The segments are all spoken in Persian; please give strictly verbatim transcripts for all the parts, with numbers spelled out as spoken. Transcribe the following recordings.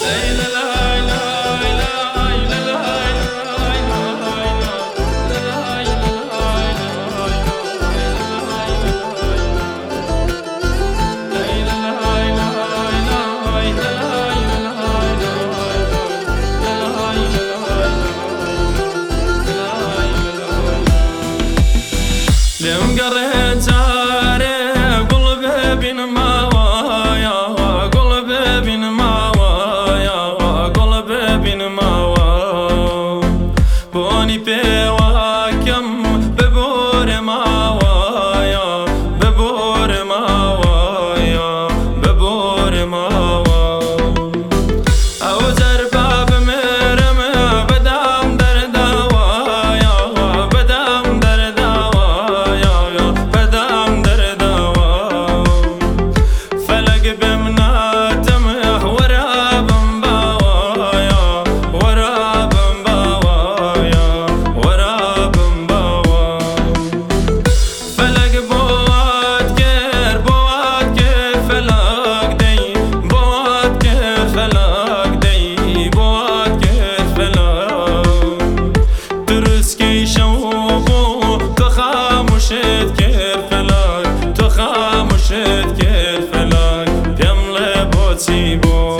لم قريت عارف قلبي بين موايا قلبي بين موايا قلبي بين موايا بوني بواكم ببور موايا ببور موايا ببور موايا أو زرباب مرم بدام دردوايا بدام دردوايا بدام دردوايا فلق بمناتم وراب بوايا وراب بوايا وراب بوايا فلق بوات كير بوات كير فلق دي بوات كير فلق دي بوات كير فلق ترسكي شوبو تخامشت كير فلق تخامشت كير فلق بيملي بوتسيبو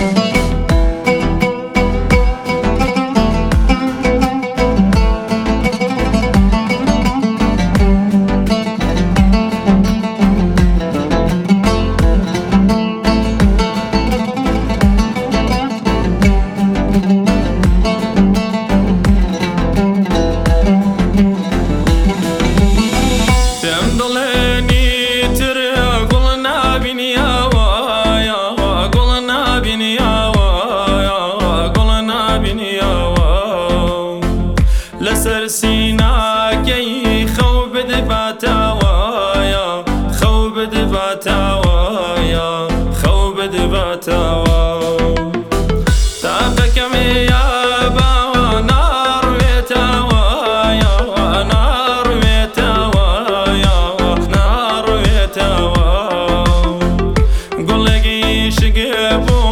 لسر سيناكي خوب دباتاوايا خوب دباتاوايا خوب دباتاوايا تابك ميابا نار ويتاوايا نار ويتاوايا نار ويتاوايا قل لقي شقبو